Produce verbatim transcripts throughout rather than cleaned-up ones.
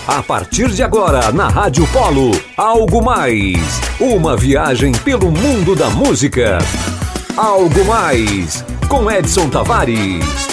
A partir de agora, na Rádio Polo, Algo Mais. Uma viagem pelo mundo da música. Algo Mais, com Edson Tavares.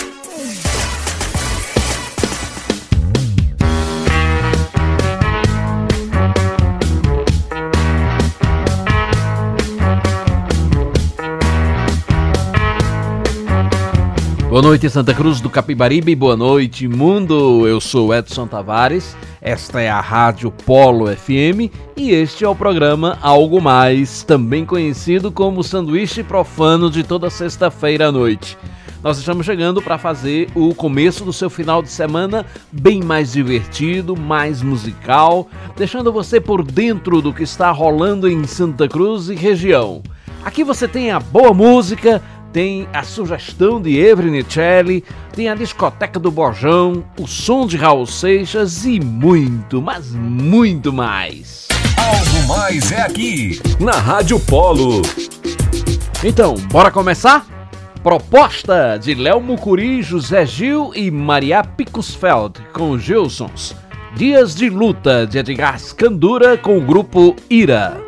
Boa noite, Santa Cruz do Capibaribe, boa noite, mundo. Eu sou Edson Tavares, esta é a Rádio Polo F M e este é o programa Algo Mais, também conhecido como Sanduíche Profano de toda sexta-feira à noite. Nós estamos chegando para fazer o começo do seu final de semana bem mais divertido, mais musical, deixando você por dentro do que está rolando em Santa Cruz e região. Aqui você tem a boa música, tem a sugestão de Evry Nicelli, tem a discoteca do Bojão, o som de Raul Seixas e muito, mas muito mais. Algo Mais é aqui, na Rádio Polo. Então, bora começar? Proposta de Léo Mucuri, José Gil e Maria Picosfeld com Gilsons. Dias de Luta de Edgar Scandura com o grupo Ira.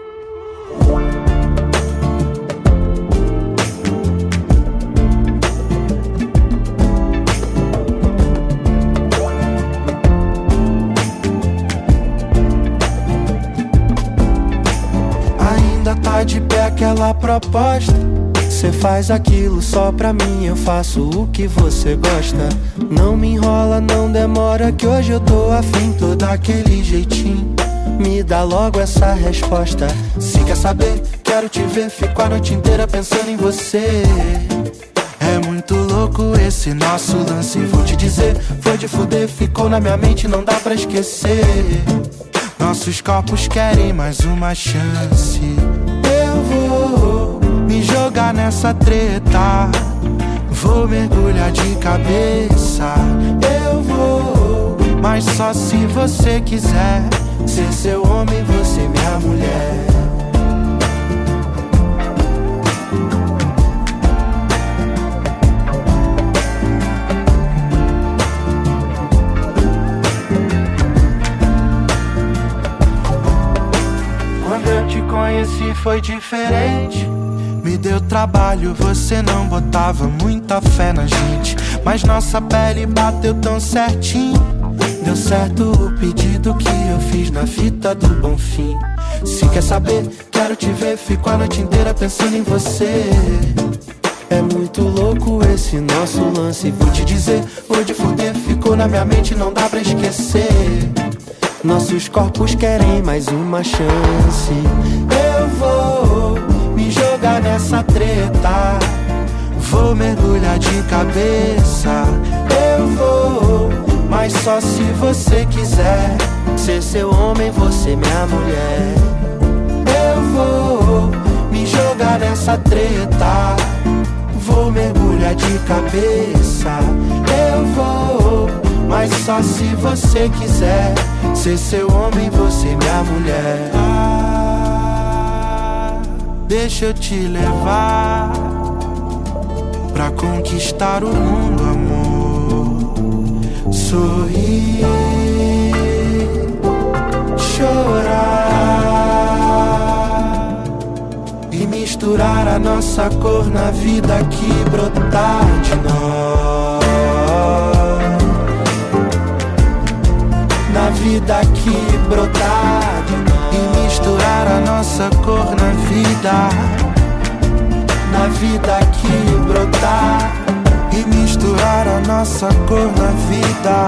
De pé aquela proposta, cê faz aquilo só pra mim, eu faço o que você gosta. Não me enrola, não demora, que hoje eu tô afim, tô daquele jeitinho. Me dá logo essa resposta. Se quer saber, quero te ver, fico a noite inteira pensando em você. É muito louco esse nosso lance, vou te dizer, foi de fuder, ficou na minha mente, não dá pra esquecer. Nossos corpos querem mais uma chance. Eu vou me jogar nessa treta, vou mergulhar de cabeça. Eu vou, mas só se você quiser ser seu homem, você minha mulher. Conheci foi diferente, me deu trabalho, você não botava muita fé na gente, mas nossa pele bateu tão certinho. Deu certo o pedido que eu fiz na fita do Bonfim. Se quer saber, quero te ver, fico a noite inteira pensando em você. É muito louco esse nosso lance, vou te dizer, vou de fuder, ficou na minha mente, não dá pra esquecer. Nossos corpos querem mais uma chance. Eu vou me jogar nessa treta, vou mergulhar de cabeça. Eu vou, mas só se você quiser ser seu homem, você minha mulher. Eu vou me jogar nessa treta, vou mergulhar de cabeça. Eu vou, mas só se você quiser ser seu homem, você minha mulher. Ah, deixa eu te levar pra conquistar o mundo, amor. Sorrir, chorar e misturar a nossa cor na vida que brotar de nós. Na vida que brotar de nós. E misturar a nossa cor na vida. Na vida que brotar. E misturar a nossa cor na vida.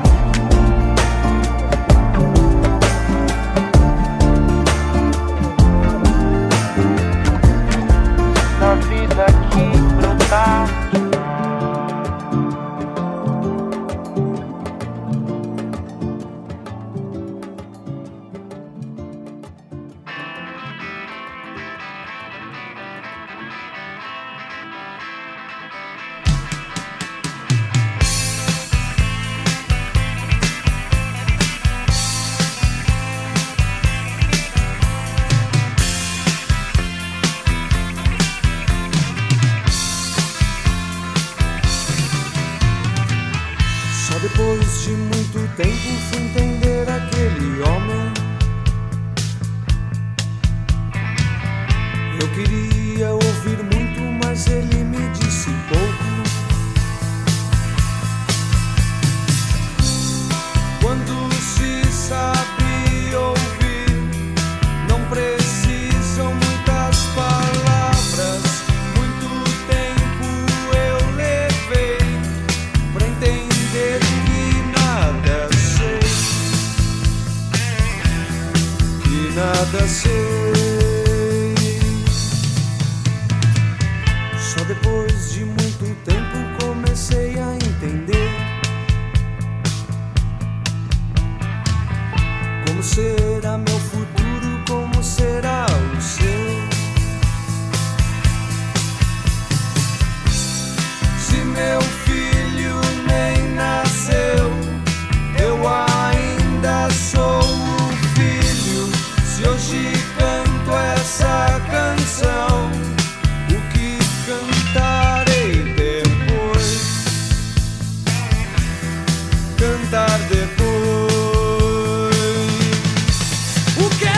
Na vida que brotar. Depois de muito tempo fui entender a nada sei. Só depois de muito tempo comecei a entender como será meu futuro, como será o seu. Se meu filho nem nasceu, eu ainda sou o filho. Se hoje canto essa canção, o que cantarei depois? Cantar depois. O quê?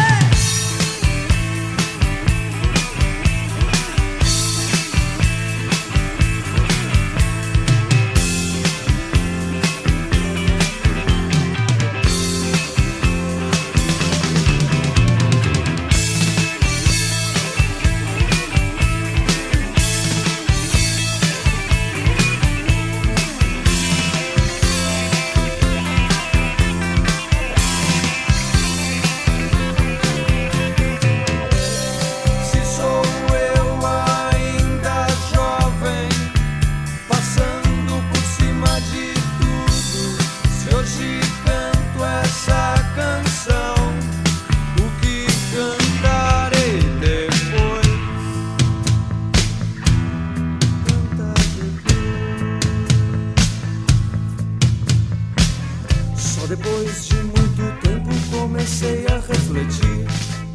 Depois de muito tempo comecei a refletir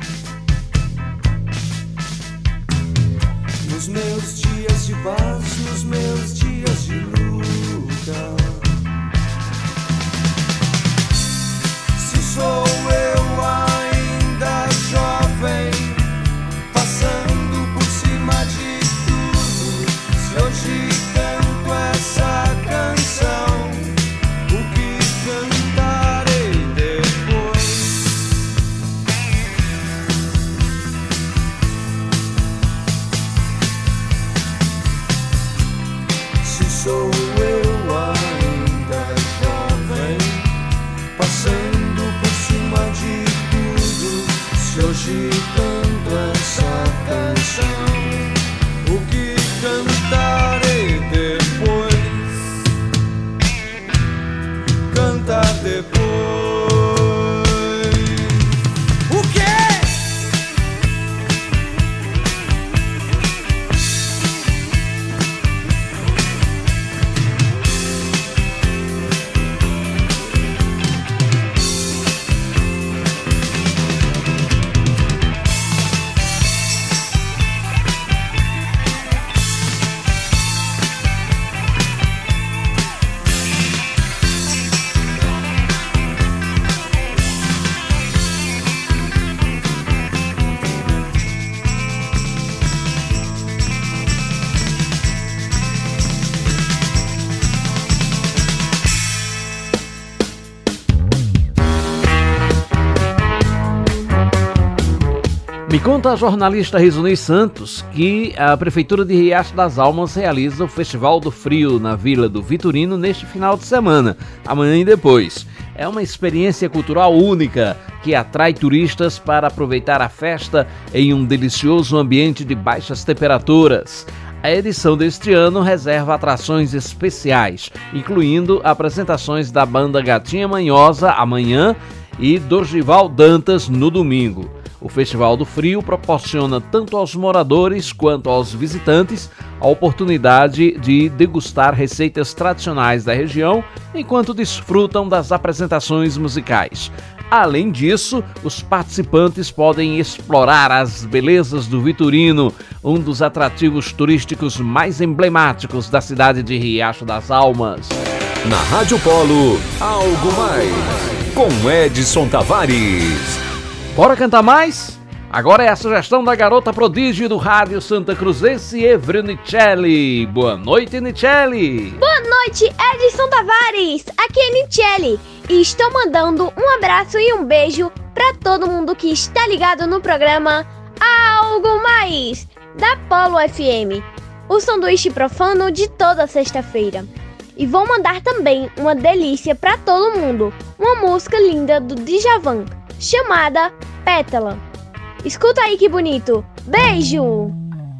nos meus dias de paz, nos meus dias de luta. Se sou eu ainda jovem, passando por cima de tudo, se hoje canto essa canção, sou eu ainda jovem, passando por cima de tudo. Se hoje canto essa canção, o que cantarei depois? Cantar depois. O quê? Me conta a jornalista Rizuni Santos que a Prefeitura de Riacho das Almas realiza o Festival do Frio na Vila do Vitorino neste final de semana, amanhã e depois. É uma experiência cultural única que atrai turistas para aproveitar a festa em um delicioso ambiente de baixas temperaturas. A edição deste ano reserva atrações especiais, incluindo apresentações da banda Gatinha Manhosa amanhã e Dorgival Dantas no domingo. O Festival do Frio proporciona tanto aos moradores quanto aos visitantes a oportunidade de degustar receitas tradicionais da região enquanto desfrutam das apresentações musicais. Além disso, os participantes podem explorar as belezas do Vitorino, um dos atrativos turísticos mais emblemáticos da cidade de Riacho das Almas. Na Rádio Polo, Algo Mais, com Edson Tavares. Bora cantar mais? Agora é a sugestão da garota prodígio do rádio Santa Cruzense, Evry Nicelli. Boa noite, Nicelli. Boa noite, Edson Tavares. Aqui é Nicelli e estou mandando um abraço e um beijo para todo mundo que está ligado no programa Algo Mais, da Polo F M, o sanduíche profano de toda sexta-feira. E vou mandar também uma delícia para todo mundo, uma música linda do Djavan, chamada Pétala. Escuta aí que bonito. Beijo!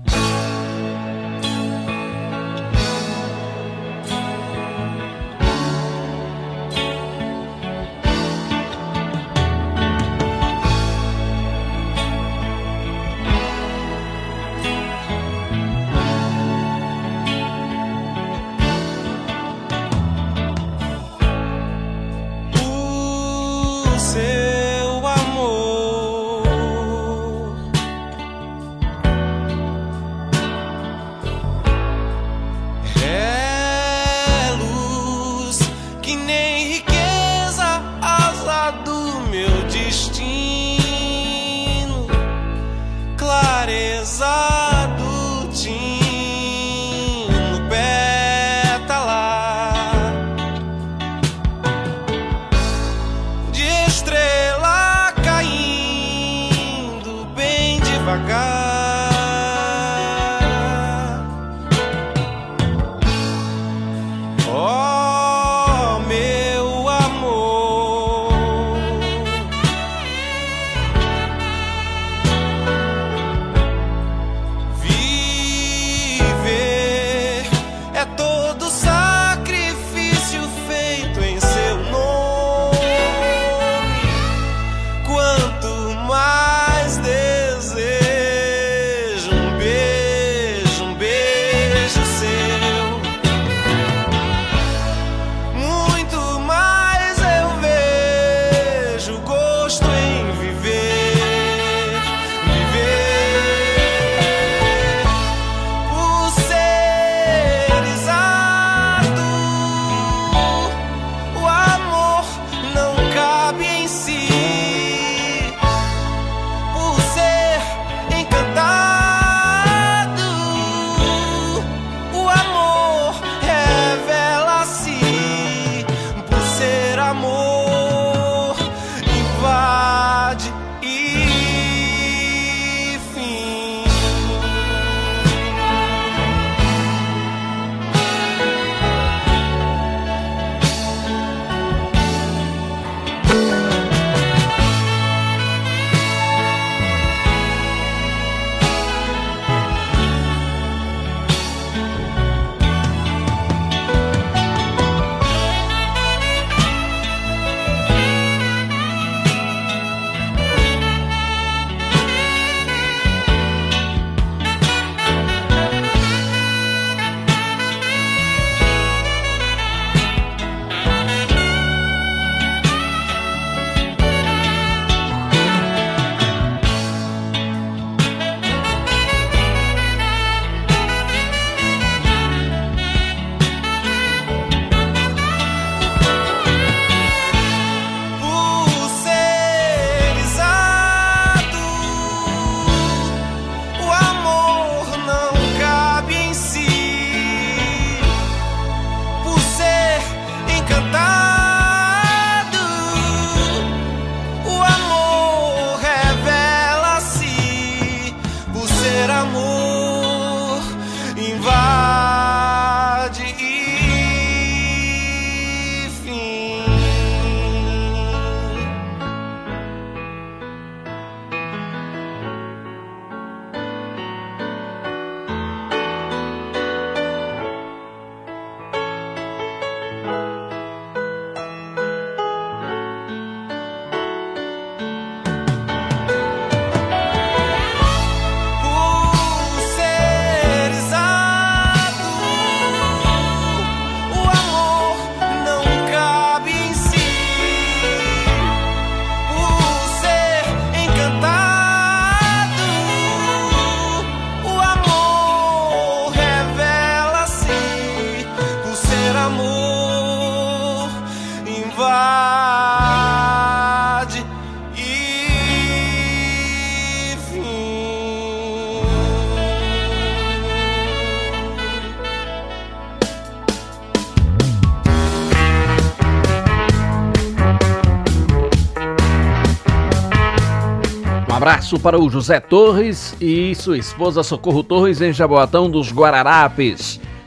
abraço para o José Torres e sua esposa Socorro Torres em Jaboatão dos Guararapes.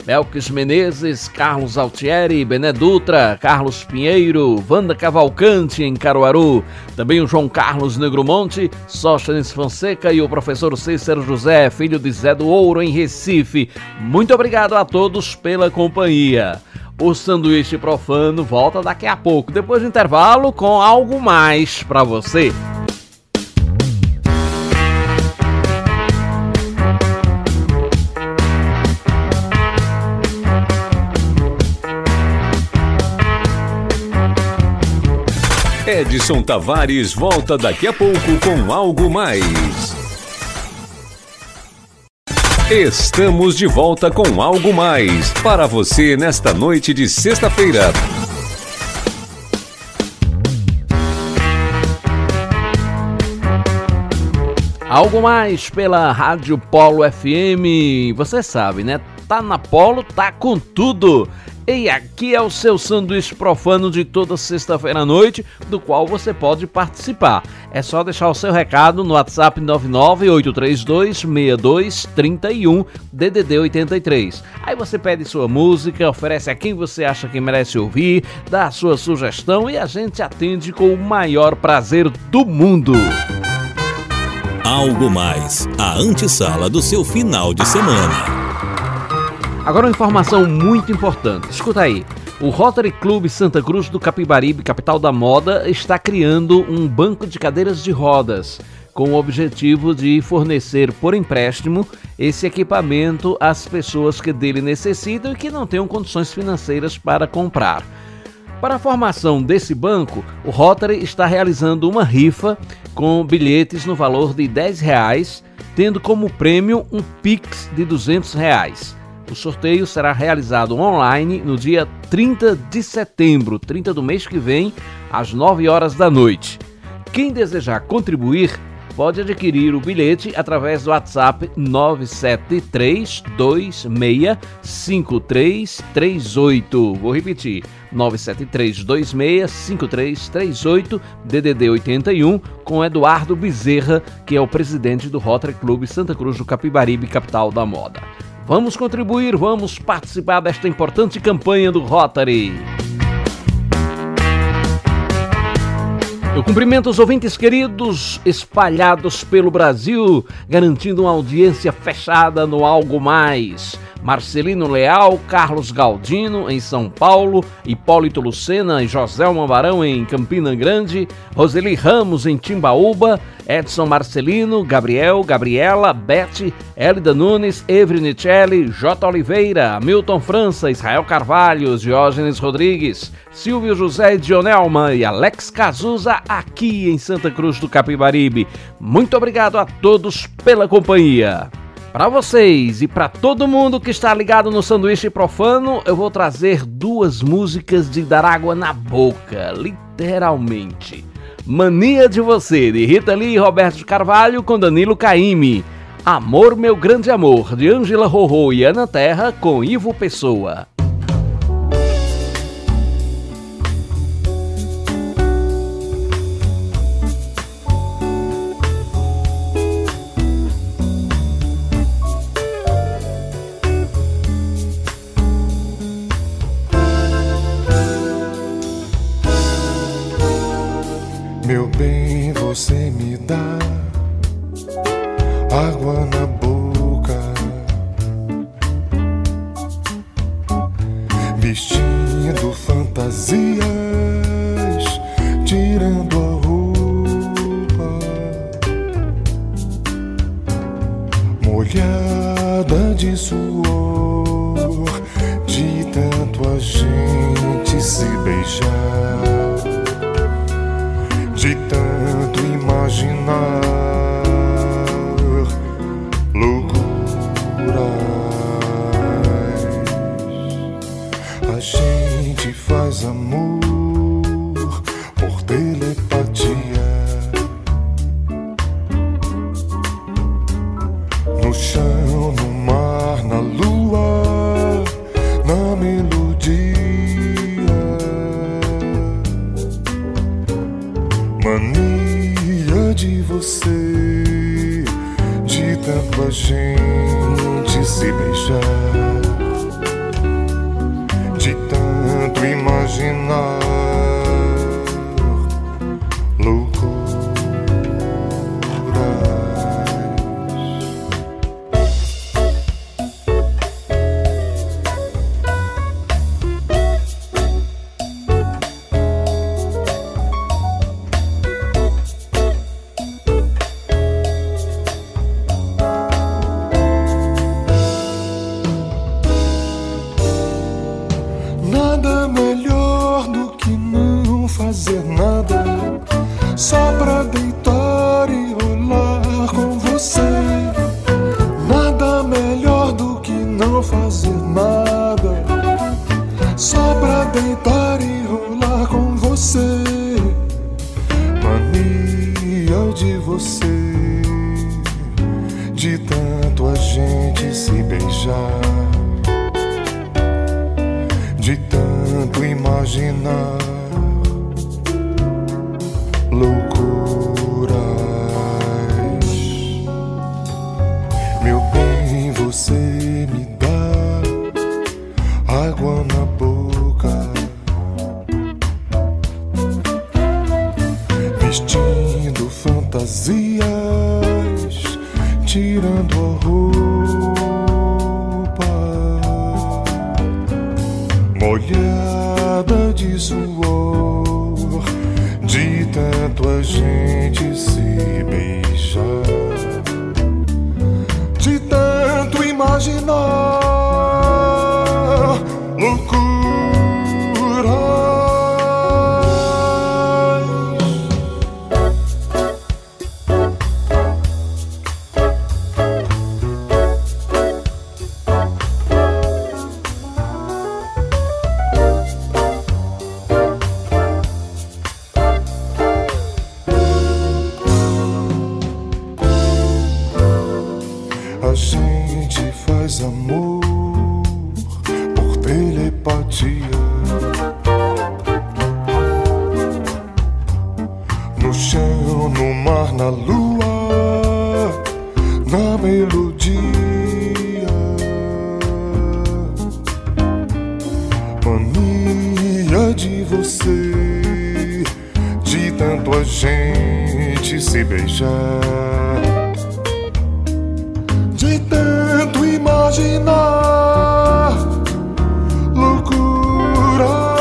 Belkis Menezes, Carlos Altieri, Bené Dutra, Carlos Pinheiro, Wanda Cavalcante em Caruaru, também o João Carlos Negromonte, Sóstenes Fonseca e o professor Cícero José, filho de Zé do Ouro em Recife. Muito obrigado a todos pela companhia. O Sanduíche Profano volta daqui a pouco, depois do intervalo, com algo mais para você. Edson Tavares volta daqui a pouco com algo mais. Estamos de volta com algo mais para você nesta noite de sexta-feira. Algo mais pela Rádio Polo F M. Você sabe, né? Tá na Polo, tá com tudo. E aqui é o seu sanduíche profano de toda sexta-feira à noite, do qual você pode participar. É só deixar o seu recado no WhatsApp nove nove oito três dois seis dois três um, D D D oitenta e três. Aí você pede sua música, oferece a quem você acha que merece ouvir, dá a sua sugestão e a gente atende com o maior prazer do mundo. Algo mais, a antessala do seu final de semana. Agora uma informação muito importante, escuta aí. O Rotary Club Santa Cruz do Capibaribe, capital da moda, está criando um banco de cadeiras de rodas, com o objetivo de fornecer por empréstimo esse equipamento às pessoas que dele necessitam e que não tenham condições financeiras para comprar. Para a formação desse banco, o Rotary está realizando uma rifa com bilhetes no valor de dez reais, tendo como prêmio um Pix de duzentos reais. O sorteio será realizado online no dia trinta de setembro, trinta do mês que vem, às nove horas da noite. Quem desejar contribuir pode adquirir o bilhete através do WhatsApp nove sete três dois seis cinco três três oito. Vou repetir, nove sete três dois seis cinco três três oito, D D D oitenta e um, com Eduardo Bezerra, que é o presidente do Rotary Club Santa Cruz do Capibaribe, capital da moda. Vamos contribuir, vamos participar desta importante campanha do Rotary. Eu cumprimento os ouvintes queridos espalhados pelo Brasil, garantindo uma audiência fechada no Algo Mais. Marcelino Leal, Carlos Galdino em São Paulo, Hipólito Lucena e Joselma Barão em Campina Grande, Roseli Ramos em Timbaúba, Edson Marcelino, Gabriel, Gabriela, Bete, Elida Nunes, Evry Nicelli, J. Oliveira, Milton França, Israel Carvalho, Diógenes Rodrigues, Silvio José Dionelma e Alex Cazuza aqui em Santa Cruz do Capibaribe. Muito obrigado a todos pela companhia. Para vocês e para todo mundo que está ligado no Sanduíche Profano, eu vou trazer duas músicas de dar água na boca, literalmente. Mania de Você, de Rita Lee e Roberto de Carvalho, com Danilo Caymmi. Amor, Meu Grande Amor, de Ângela Rorô e Ana Terra, com Ivo Pessoa. Meu bem, você me dá água na boca, vestindo fantasias, tirando a roupa, molhada de suor, de tanto a gente se beijar. De tanto imaginar loucuras, a gente faz amor por telepatia, no chão, no mar, na lua, na melodia. Mania de você, de tanto a gente se beijar. tanto imaginar loucuras. Nada melhor do que não fazer nada, só pra deitar e rolar com você. Nada melhor do que não fazer nada, só pra deitar e rolar com você. Mania de você, de tanto a gente se beijar, de tanto imaginar loucuras. Meu bem, você me dá água na boca, vestindo fantasias, tirando a roupa, molhada de suor, de tanto a gente se beijar, de tanto imaginar loucuras. A gente faz amor por telepatia, no chão, no mar, na lua, na melodia. Mania de você, de tanto a gente se beijar, de tanto imaginar loucuras.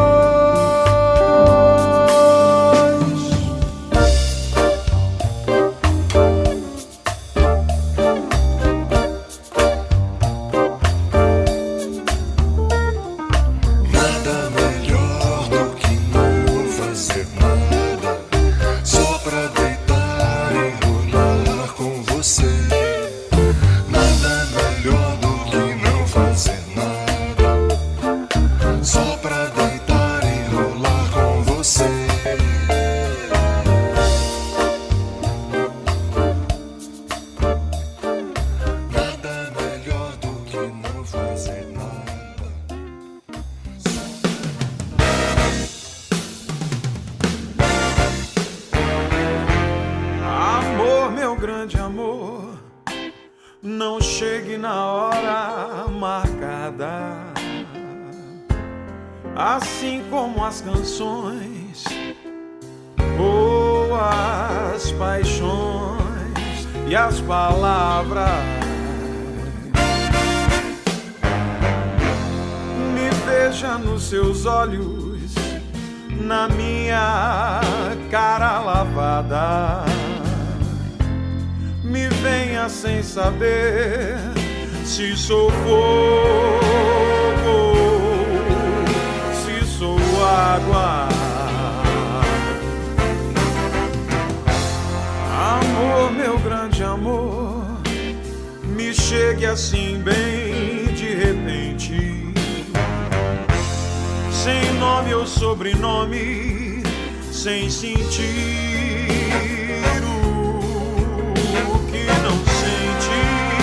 Nada melhor do que não fazer nada, só pra deitar e rolar com você. Nada melhor do que não fazer nada, só pra deitar e rolar com você. Nada melhor do que não fazer nada. Amor, meu grande amor, não chegue na hora marcada, assim como as canções ou as paixões e as palavras. Me veja nos seus olhos, na minha cara lavada. Me venha sem saber se sou fogo, se sou água. Amor, meu grande amor, me chegue assim bem de repente, sem nome ou sobrenome, sem sentir o que não sente,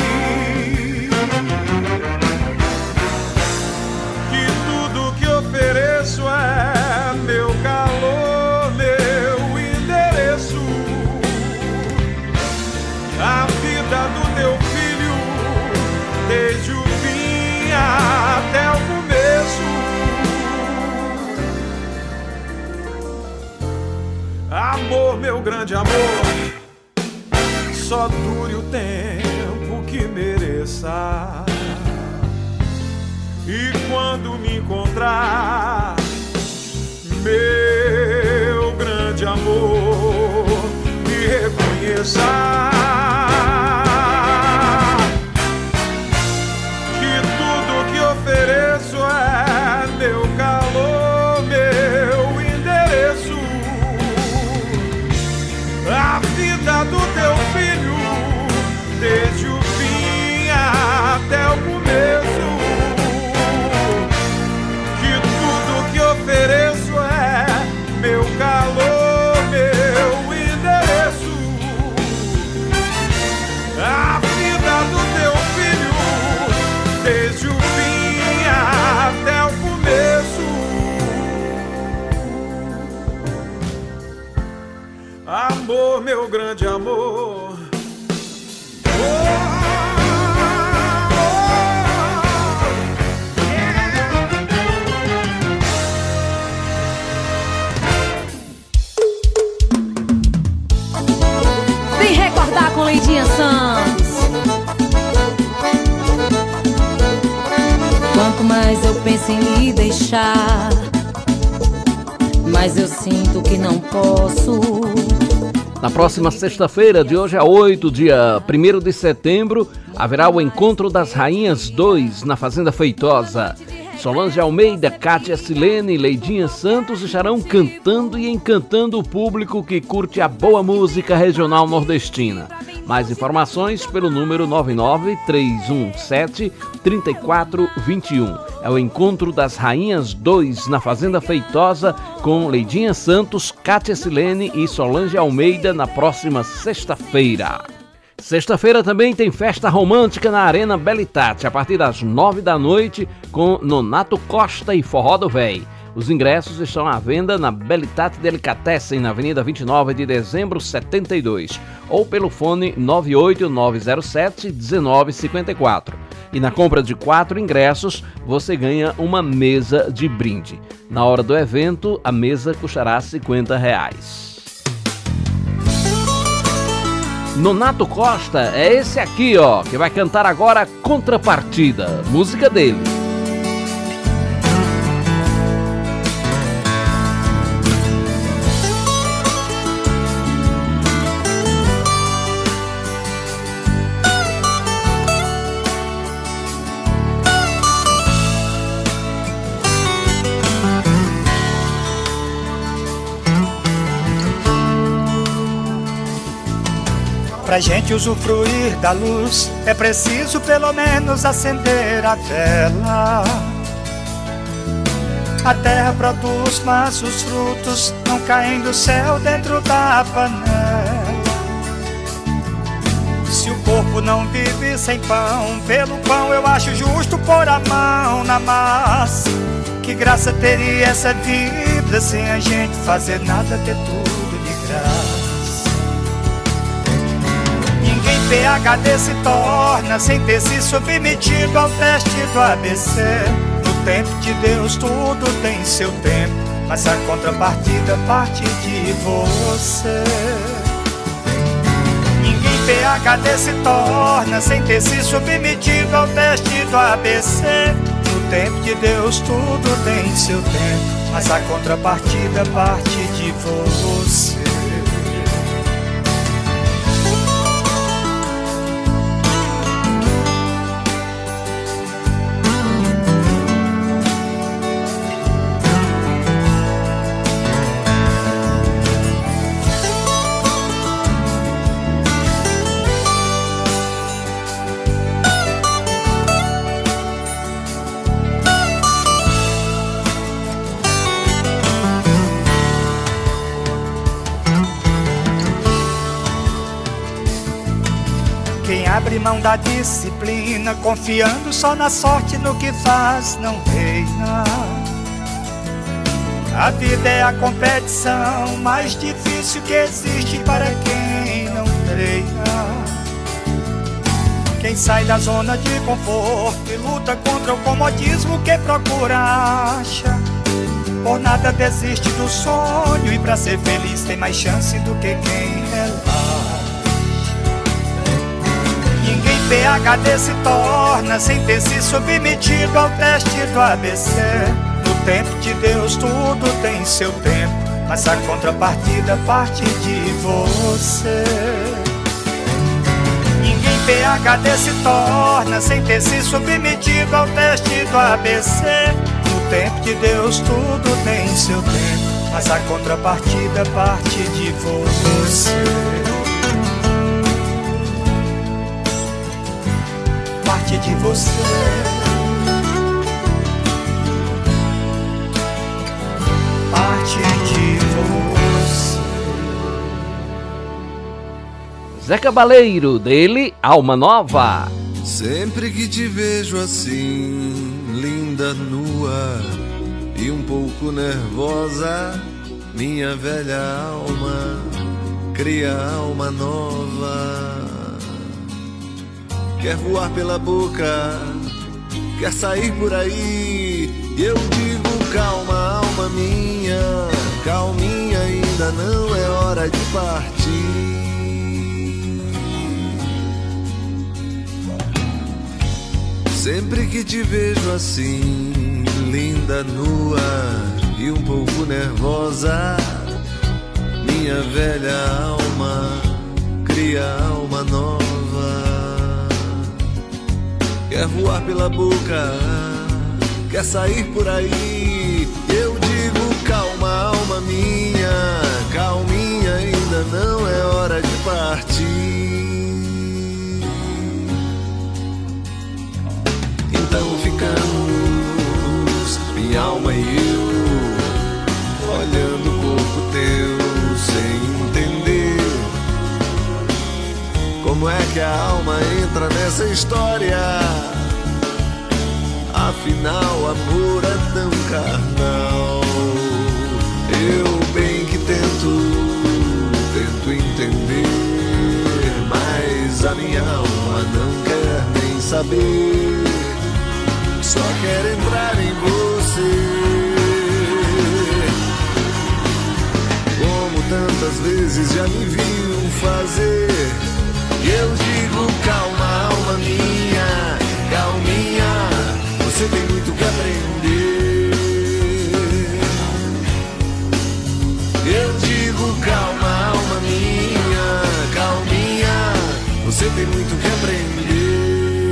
que tudo que ofereço é meu calor, meu endereço, a vida do teu filho, desde o fim até o começo. Amor, meu grande amor, só dure o tempo que mereça. E quando me encontrar, meu grande amor, me reconheça. Que tudo que ofereço é meu calor, meu endereço. A vida do teu filho, desde o fim até o começo. Que tudo que ofereço é meu calor, meu endereço. A vida do teu filho, desde o fim até o começo. Amor, meu grande amor. Oh! Recordar com Leidinha Santos. Quanto mais eu penso em lhe deixar, mas eu sinto que não posso. Na próxima sexta-feira, de hoje a oito, dia primeiro de setembro, haverá o Encontro das Rainhas dois na Fazenda Feitosa. Solange Almeida, Kátia Silene e Leidinha Santos estarão cantando e encantando o público que curte a boa música regional nordestina. Mais informações pelo número nove nove três um sete três quatro dois um. É o Encontro das Rainhas dois na Fazenda Feitosa com Leidinha Santos, Kátia Silene e Solange Almeida na próxima sexta-feira. Sexta-feira também tem festa romântica na Arena Belitate, a partir das nove da noite, com Nonato Costa e Forró do Véi. Os ingressos estão à venda na Belitate Delicatessen, na Avenida vinte e nove de dezembro, setenta e dois, ou pelo fone nove oito nove zero sete um nove cinco quatro. E na compra de quatro ingressos, você ganha uma mesa de brinde. Na hora do evento, a mesa custará cinquenta reais. Nonato Costa é esse aqui, ó, que vai cantar agora Contrapartida, música dele. Pra gente usufruir da luz, é preciso pelo menos acender a vela. A terra produz, mas os frutos não caem do céu dentro da panela. Se o corpo não vive sem pão, pelo pão eu acho justo pôr a mão na massa. Que graça teria essa vida sem a gente fazer nada, ter tudo de graça. P H D se torna sem ter se submetido ao teste do A B C. No tempo de Deus tudo tem seu tempo, mas a contrapartida parte de você. Ninguém P H D se torna sem ter se submetido ao teste do A B C. No tempo de Deus tudo tem seu tempo, mas a contrapartida parte de você. Abre mão da disciplina, confiando só na sorte, no que faz não reina. A vida é a competição mais difícil que existe para quem não treina. Quem sai da zona de conforto e luta contra o comodismo que procura acha por nada desiste do sonho, e pra ser feliz tem mais chance do que quem relar. Ninguém P H D se torna sem ter se submetido ao teste do A B C. No tempo de Deus tudo tem seu tempo, mas a contrapartida parte de você. Ninguém P H D se torna sem ter se submetido ao teste do A B C. No tempo de Deus tudo tem seu tempo, mas a contrapartida parte de você. Parte de você. Parte de você. Zé Cabaleiro, dele, Alma Nova. Sempre que te vejo assim, linda, nua e um pouco nervosa, minha velha alma cria alma nova. Quer voar pela boca, quer sair por aí, e eu digo calma, alma minha, calminha, ainda não é hora de partir. Sempre que te vejo assim, linda, nua e um pouco nervosa, minha velha alma cria alma nova. Quer voar pela boca, quer sair por aí, eu digo calma, alma minha, calminha, ainda não é hora de partir. Então ficamos, minha alma e eu, olhando o corpo teu sem entender como é que a alma entra nessa história. Afinal, amor é tão carnal. Eu bem que tento, tento entender, mas a minha alma não quer nem saber. Só quer entrar em você. Como tantas vezes já me viu fazer, e eu digo calma, alma minha, calminha, você tem muito que aprender. Eu digo calma, alma minha, calminha, você tem muito que aprender.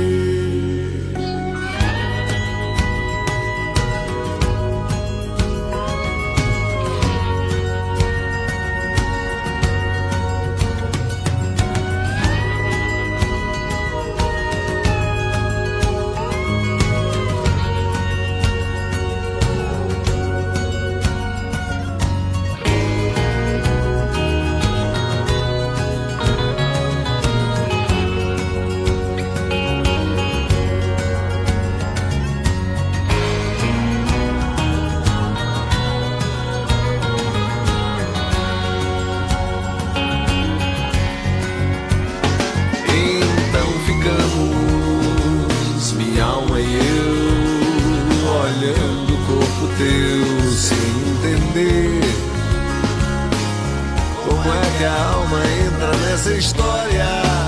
Essa história,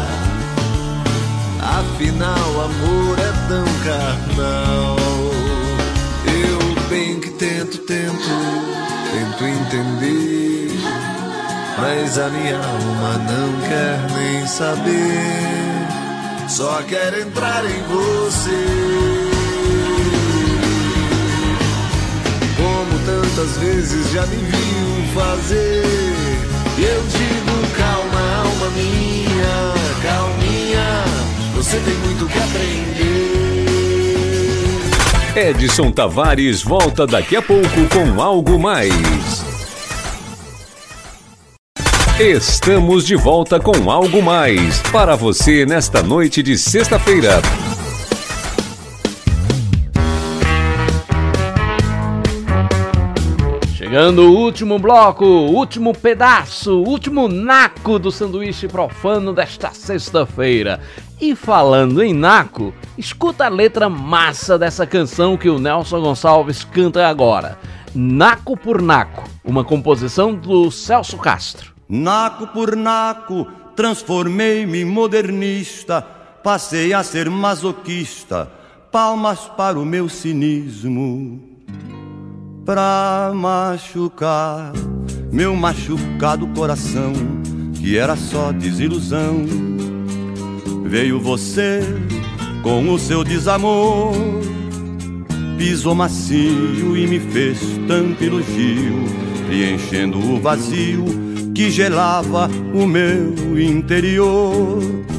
afinal amor é tão carnal. Eu bem que tento, tento, tento entender, mas a minha alma não quer nem saber, só quer entrar em você. Como tantas vezes já me viu fazer, eu digo calma, alma minha, calminha, você tem muito que aprender. Edson Tavares volta daqui a pouco com algo mais. Estamos de volta com algo mais para você nesta noite de sexta-feira. Chegando o último bloco, último pedaço, último naco do sanduíche profano desta sexta-feira. E falando em naco, escuta a letra massa dessa canção que o Nelson Gonçalves canta agora. Naco por Naco, uma composição do Celso Castro. Naco por naco, transformei-me em modernista, passei a ser masoquista, palmas para o meu cinismo. Pra machucar meu machucado coração, que era só desilusão, veio você com o seu desamor, pisou macio e me fez tanto elogio, preenchendo o vazio que gelava o meu interior.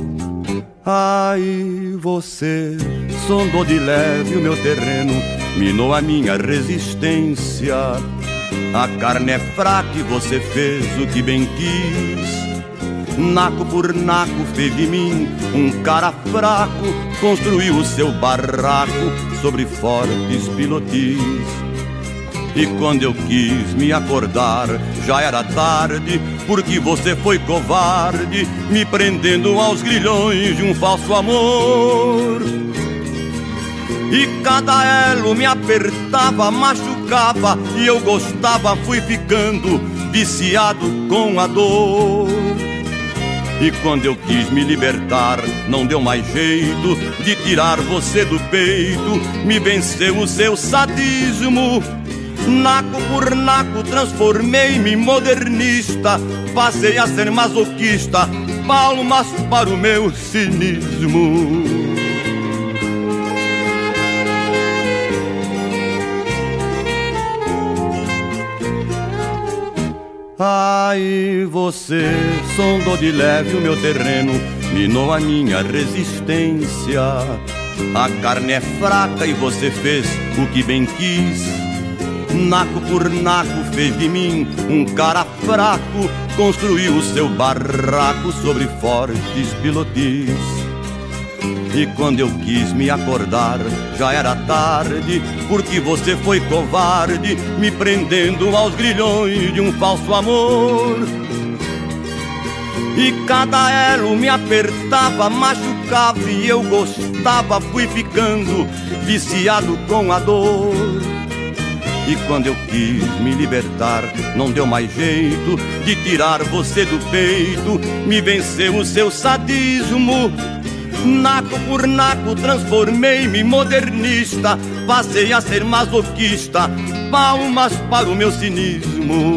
Aí você sondou de leve o meu terreno, minou a minha resistência. A carne é fraca e você fez o que bem quis. Naco por naco fez de mim um cara fraco, construiu o seu barraco sobre fortes pilotis. E quando eu quis me acordar, já era tarde, porque você foi covarde, me prendendo aos grilhões de um falso amor. E cada elo me apertava, machucava, e eu gostava, fui ficando viciado com a dor. E quando eu quis me libertar, não deu mais jeito de tirar você do peito, me venceu o seu sadismo. Naco por naco, transformei-me em modernista, passei a ser masoquista, palmas para o meu cinismo. Aí você sondou de leve o meu terreno, minou a minha resistência. A carne é fraca e você fez o que bem quis. Naco por naco fez de mim um cara fraco, construiu o seu barraco sobre fortes pilotis. E quando eu quis me acordar, já era tarde, porque você foi covarde, me prendendo aos grilhões de um falso amor. E cada elo me apertava, machucava, e eu gostava, fui ficando viciado com a dor. E quando eu quis me libertar, não deu mais jeito de tirar você do peito, me venceu o seu sadismo. Naco por naco, transformei-me em modernista, passei a ser masoquista, palmas para o meu cinismo.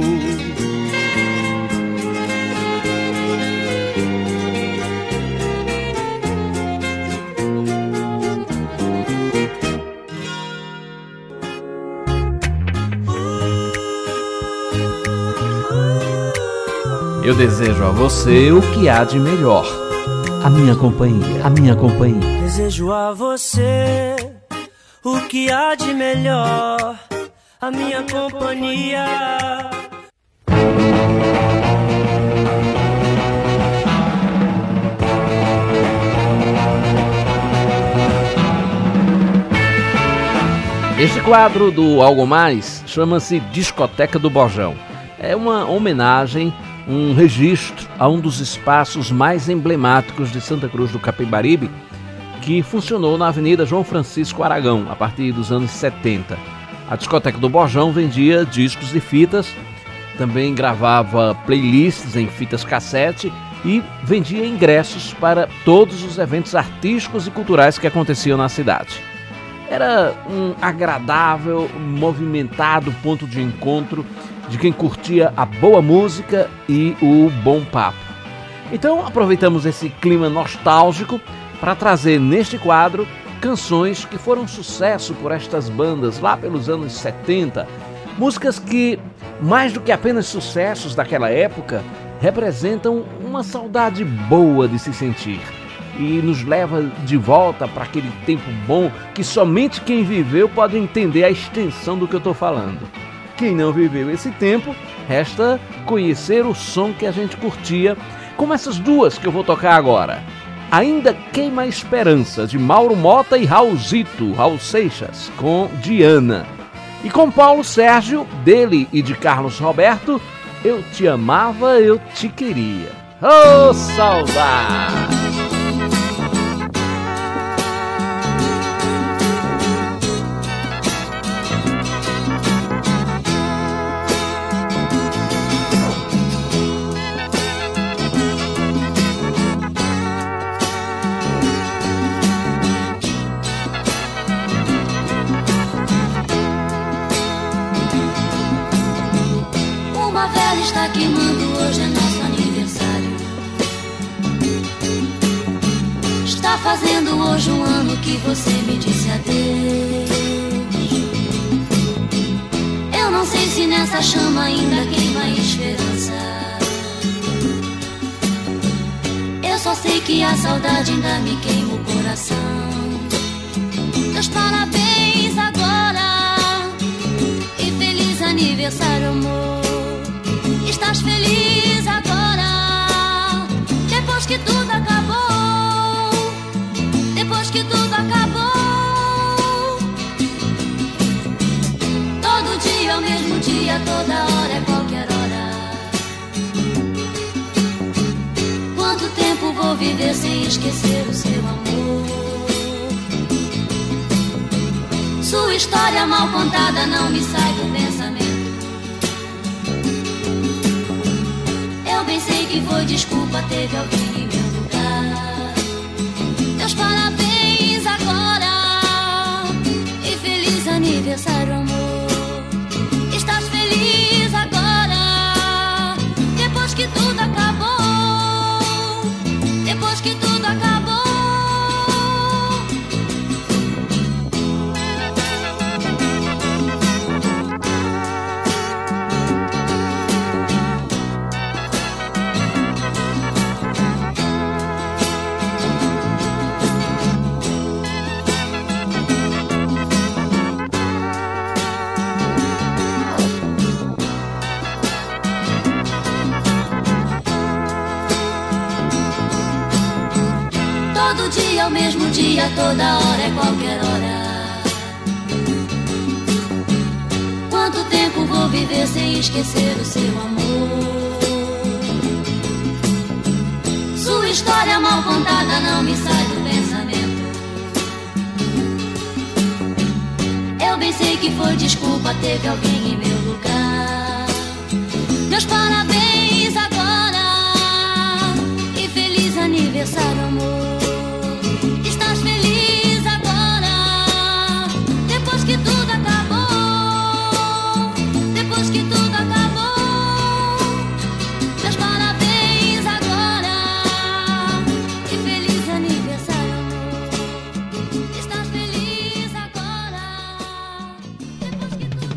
Eu desejo a você o que há de melhor. A minha companhia, a minha companhia. Desejo a você o que há de melhor, a minha companhia. Este quadro do Algo Mais chama-se Discoteca do Bojão. É uma homenagem, um registro a um dos espaços mais emblemáticos de Santa Cruz do Capibaribe, que funcionou na Avenida João Francisco Aragão, a partir dos anos setenta. A Discoteca do Bojão vendia discos e fitas, também gravava playlists em fitas cassete e vendia ingressos para todos os eventos artísticos e culturais que aconteciam na cidade. Era um agradável, movimentado ponto de encontro de quem curtia a boa música e o bom papo. Então aproveitamos esse clima nostálgico para trazer neste quadro canções que foram sucesso por estas bandas lá pelos anos setenta, músicas que, mais do que apenas sucessos daquela época, representam uma saudade boa de se sentir e nos leva de volta para aquele tempo bom que somente quem viveu pode entender a extensão do que eu estou falando. Quem não viveu esse tempo, resta conhecer o som que a gente curtia, como essas duas que eu vou tocar agora. Ainda Queima a Esperança, de Mauro Mota e Raulzito, Raul Seixas, com Diana. E com Paulo Sérgio, dele e de Carlos Roberto, Eu Te Amava, Eu Te Queria. Ô, oh, saudade! fazendo hoje um ano que você me disse adeus. Eu não sei se nessa chama ainda queima a esperança. Eu só sei que a saudade ainda me queima o coração. Meus parabéns agora e feliz aniversário, amor. Estás feliz agora, depois que tudo acabou, depois que tudo acabou. Todo dia é o mesmo dia, toda hora é qualquer hora. Quanto tempo vou viver sem esquecer o seu amor? Sua história mal contada não me sai do pensamento. Eu bem sei que foi desculpa, teve alguém em meu lugar. Meus parabéns agora e feliz aniversário, amor. Estás feliz agora, depois que tudo acabou, depois que tudo acabou. Todo dia é o mesmo dia, toda hora é qualquer hora. Quanto tempo vou viver sem esquecer o seu amor? Sua história mal contada não me sai do pensamento. Eu bem sei que foi desculpa, teve alguém em meu lugar. Meus parabéns agora e feliz aniversário, amor. Estás feliz agora, depois que tudo acabou, depois que tudo acabou. Meus parabéns agora e feliz aniversário, amor. Estás feliz agora, depois que tudo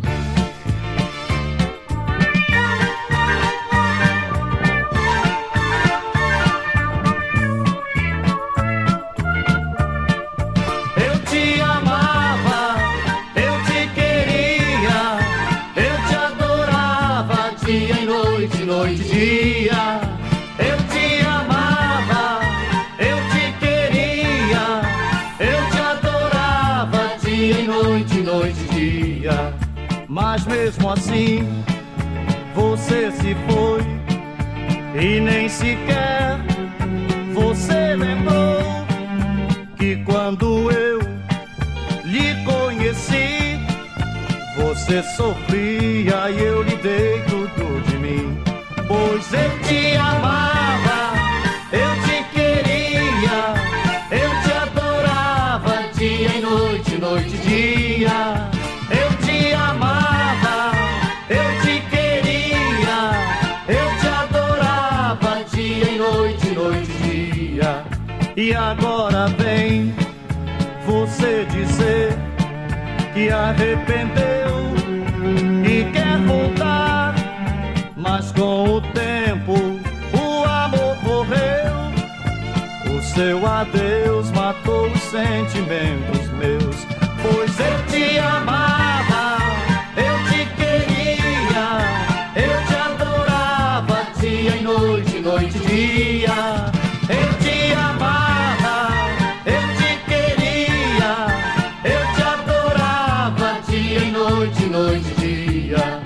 noite e dia. Eu te amava, eu te queria, eu te adorava dia e noite, noite e dia. Mas mesmo assim, você se foi e nem sequer você lembrou que quando eu lhe conheci, você sofria e eu lhe dei tudo de mim. Pois eu te amava, eu te queria, eu te adorava dia e noite, noite e dia. Eu te amava, eu te queria, eu te adorava dia e noite, noite e dia. E agora vem você dizer que arrependeu e quer voltar, mas com o tempo o amor morreu. O seu adeus matou os sentimentos meus. Pois eu te amava, eu te queria, eu te adorava dia e noite, noite e dia. Eu te amava, eu te queria, eu te adorava dia e noite, noite e dia.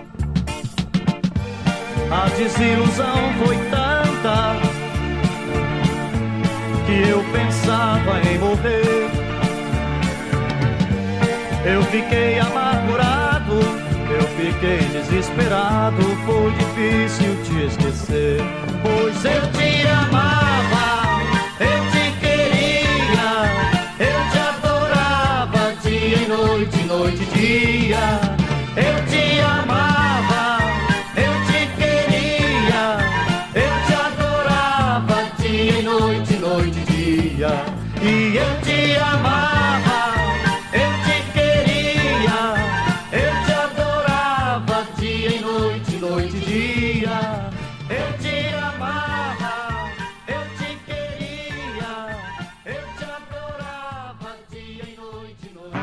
A desilusão foi tanta que eu pensava em morrer. Eu fiquei amargurado, eu fiquei desesperado. Foi difícil te esquecer. Pois eu te amava, eu te queria, eu te adorava dia e noite, noite e dia. Eu te amava, eu te queria, eu te adorava dia e noite, noite e dia. dia. E eu te amava, eu te queria, eu te adorava dia e noite, noite e dia. Eu te amava, eu te queria, eu te adorava dia e noite, noite.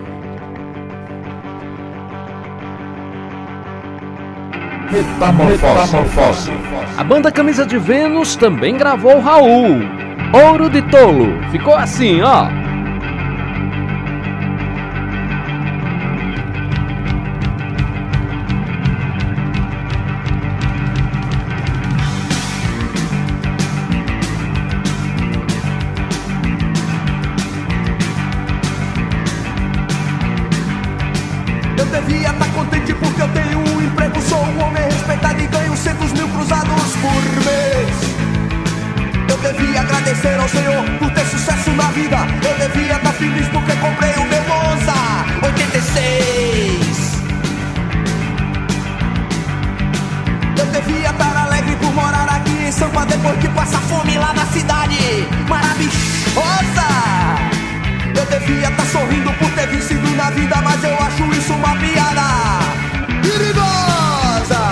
Metamorfose. A banda Camisa de Vênus também gravou Raul, Ouro de Tolo. Ficou assim, ó. Eu devia estar contente porque eu tenho um emprego, sou um homem respeitado e ganho centos mil cruzados por mês. Eu devia agradecer ao Senhor por ter sucesso na vida. Eu devia estar feliz porque comprei o meu Monza oitenta e seis. Eu devia estar alegre por morar aqui em Sampa depois que passa fome lá na cidade maravilhosa. Eu devia estar sorrindo por ter vencido na vida, mas eu acho isso uma piada perigosa.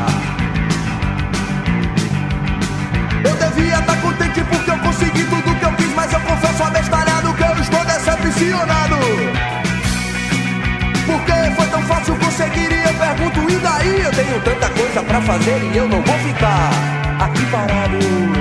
Eu devia estar contente porque eu consegui tudo que eu quis, mas eu confesso abestalhado que eu estou decepcionado. Porque foi tão fácil conseguir e eu pergunto, e daí? Eu tenho tanta coisa pra fazer e eu não vou ficar aqui parado.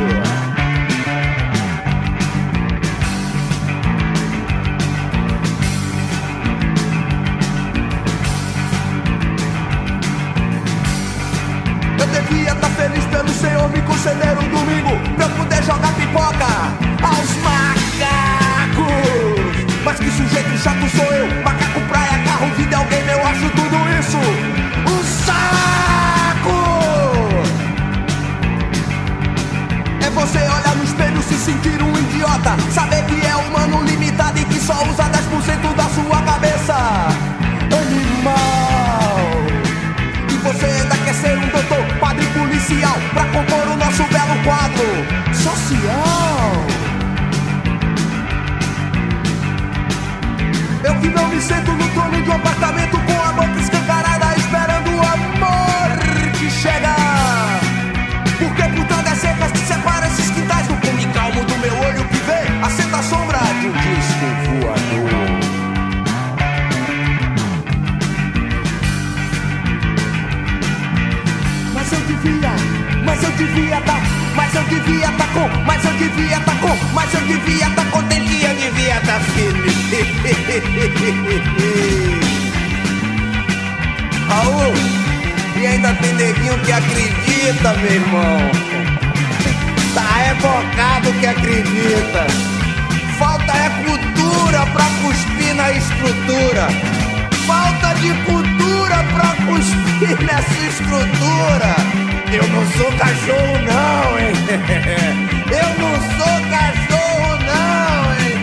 Eu devia estar feliz pelo Senhor me conceder um domingo pra eu poder jogar pipoca aos macacos. Mas que sujeito chato sou eu, macaco, praia, carro, videogame, eu acho tudo isso um saco. É você olhar no espelho, se sentir um idiota, saber que é humano limitado e que só usa dez por cento da sua cabeça. Animal. E você ainda quer ser um doutor, padre, policial, pra compor o nosso belo quadro social. Eu que não me sento no trono de um apartamento com a boca escancarada esperando o amor que chega. Porque por trás das cercas que separam esses quintais do cume calmo do meu olho que vê assenta a sombra de um disco voador. Mas eu devia, mas eu devia tá, mas eu devia tá com, mas eu devia tá com, mas eu devia tá contente, eu devia tá firme. Raul, e ainda tem neguinho que acredita, meu irmão. Tá rebocado que acredita. Falta é cultura pra cuspir na estrutura. Falta de cultura pra cuspir nessa estrutura. Eu não sou cachorro não, hein? Eu não sou cachorro não, hein?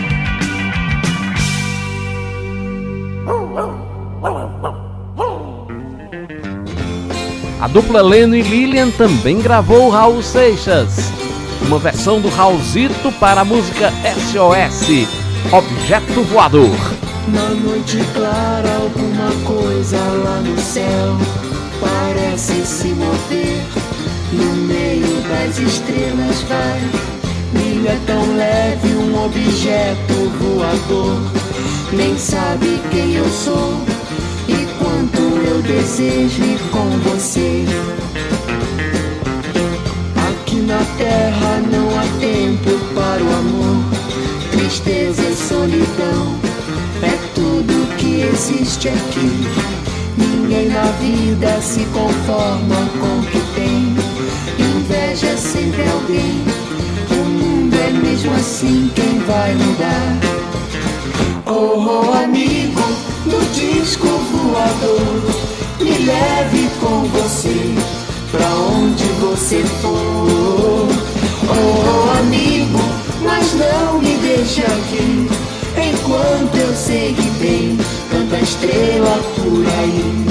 A dupla Leno e Lilian também gravou Raul Seixas, uma versão do Raulzito para a música S O S, Objeto Voador. Na noite clara alguma coisa lá no céu parece se mover, no meio das estrelas vai, brilha tão leve um objeto voador, nem sabe quem eu sou e quanto eu desejo ir com você. Aqui na terra não há tempo para o amor, tristeza e solidão é tudo que existe aqui. Ninguém na vida se conforma com o que tem, inveja é sempre alguém, o mundo é mesmo assim, quem vai mudar? Oh, oh amigo do disco voador, me leve com você pra onde você for. Oh, oh amigo, mas não me deixe aqui, enquanto eu sei que tem tanta estrela por aí.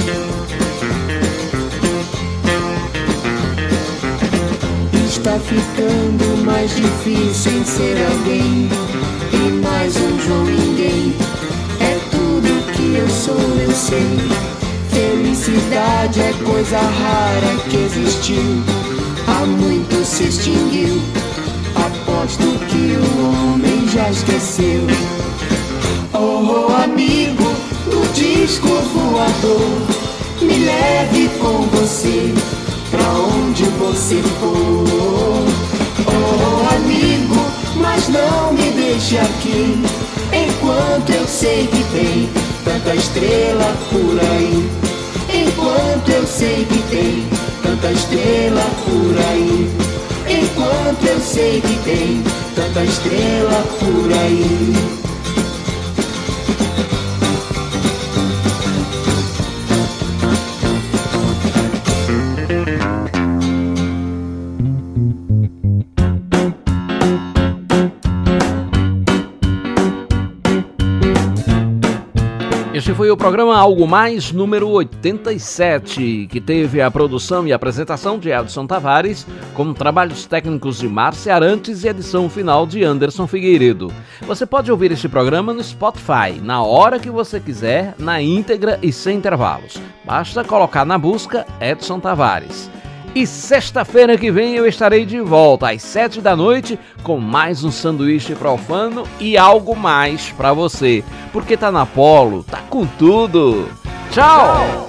Está ficando mais mais difícil em ser alguém. E mais um João ninguém. É tudo que eu sou, eu sei. Felicidade é coisa rara que existiu, há muito se extinguiu. Aposto que o homem já esqueceu. Oh, oh, amigo do disco voador, me leve com você pra onde você for. Oh, amigo, mas não me deixe aqui, enquanto eu sei que tem tanta estrela por aí. Enquanto eu sei que tem tanta estrela por aí. Enquanto eu sei que tem tanta estrela por aí. Este foi o programa Algo Mais número oitenta e sete, que teve a produção e apresentação de Edson Tavares, com trabalhos técnicos de Márcia Arantes e edição final de Anderson Figueiredo. Você pode ouvir este programa no Spotify, na hora que você quiser, na íntegra e sem intervalos. Basta colocar na busca Edson Tavares. E sexta-feira que vem eu estarei de volta às sete da noite com mais um sanduíche profano e algo mais pra você. Porque tá na Polo, tá com tudo. Tchau!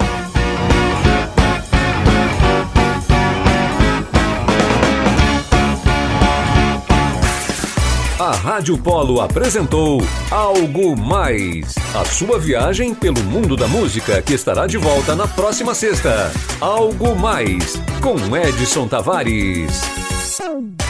A Rádio Polo apresentou Algo Mais, a sua viagem pelo mundo da música, que estará de volta na próxima sexta. Algo Mais, com Edson Tavares.